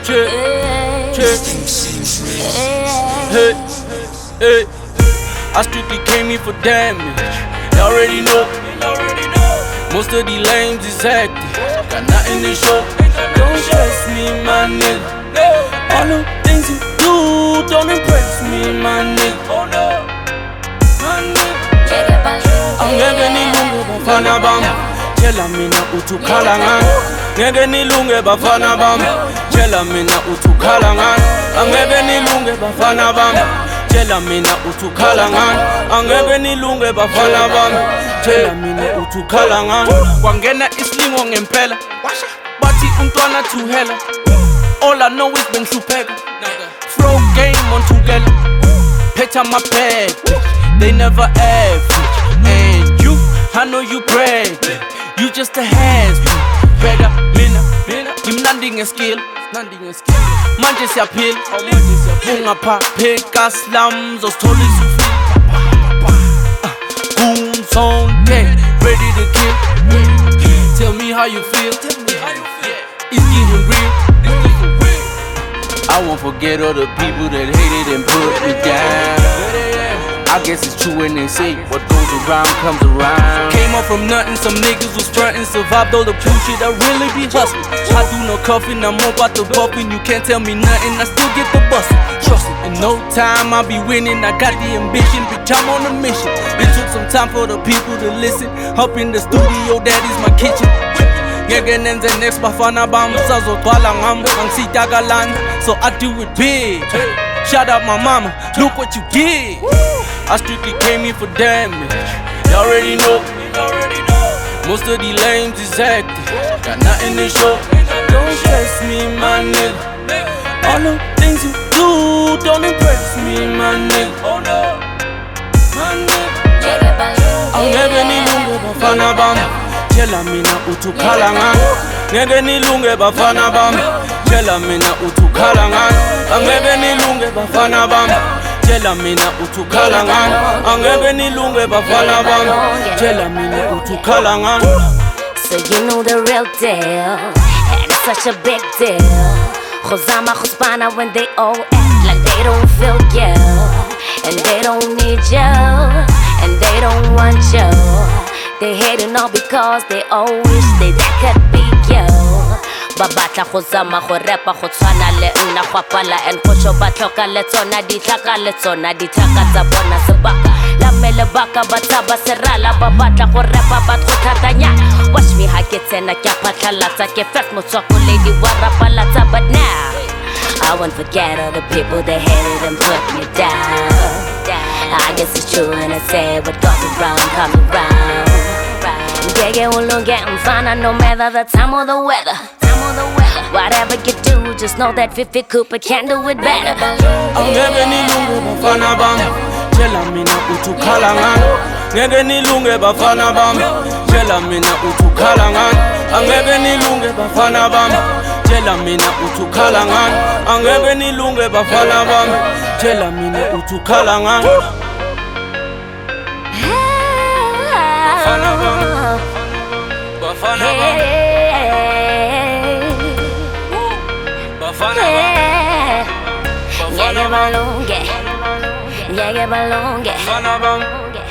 Check, check. Hey, hey. I strictly came here for damage. Y'all already know. Most of these lames is active. Got nothing to show. Don't stress me, my nigga. All the things you do don't impress me, my nigga. My nigga. Angeke nilunge bafana bami. Tshela mina uthi ukhala ngani. Ngeke nilunge bafana bami. Tshela mina uthi ukhala ngani. Angeke nilunge bafana bami. Tshela mina uthi ukhala ngani. Angeke nilunge bafana bami. Tshela mina uthi ukhala ngani. Kwangena isilingo ngempela. Bathi umntwana tuhela. All I know is bengihlupheka. Throw game on together. Picture my bag. They never average. And you, I know you brag. You just a has-been. Better, mina, ngimnandi ngeskill. Manje siyaphila. Ungaphaphe slums osithola isufile. Goons on deck, ready to kill. Tell me how you feel. It's getting real. I won't forget all the people that hated and put me down. I guess it's true when they say what goes around comes around. Came up from nothing, some niggas was frontin'. Survived all the bullshit, I really be hustling. I do no cuffing, I'm all about the buffing. You can't tell me nothing, I still get the bustin'. Trust me, in no time I'll be winning. I got the ambition, bitch, I'm on a mission. It took some time for the people to listen. Up in the studio, that is my kitchen. Ngeke nenze next bafana bami sazogcwala ngami angisitakalana, so I do it big. Shout out my mama, look what you did. I strictly came here for damage. Y'all already know. Most of these lames is active. Got nothing to show. Don't stress me, my nigga. All the things you do don't impress me, my nigga. My nigga. Angeke nilunge bafana bami. Tshela mina uthi ukhala ngani. Ngeke nilunge bafana bami. Tshela mina uthi ukhala ngani. Angeke nilunge bafana bami. Tshela mina uthi ukhala ngani. Angeke nilunge bafana bami. Tshela mina uthi ukhala ngani. So you know the real deal, and it's such a big deal. Khuzama khuzbana when they all act like they don't feel you, and they don't need you, and they don't want you. They hating all because they all wish that could be you. Ba batla go zama go repa go tshwana le nna go pala and go tso ba tlhoka le tsona di tlhaka tsa bona sebaka la mele baka ba tsaba serala ba batla go repa ba go thatanya. Watch me ha ke tsena ke phatlalatsa ke first motswako lady wa rapalatsa, but now I won't forget all the people that hated and put me down. I guess it's true when I say what goes around comes around. Ngeke ulunge mfana no matter the time or the weather. Whatever you do, just know that 50 Cooper can do it better. Angeke nilunge bafana bami. Tshela mina uthi ukhala ngani. Ngeke nilunge bafana bami. Tshela mina uthi ukhala ngani. Angeke nilunge bafana bami. Tshela mina uthi ukhala ngani. Angeke nilunge bafana bami. Tshela mina uthi ukhala ngani. Bafana bami. Bafana bami. Ngeke balunge. Bafana bami.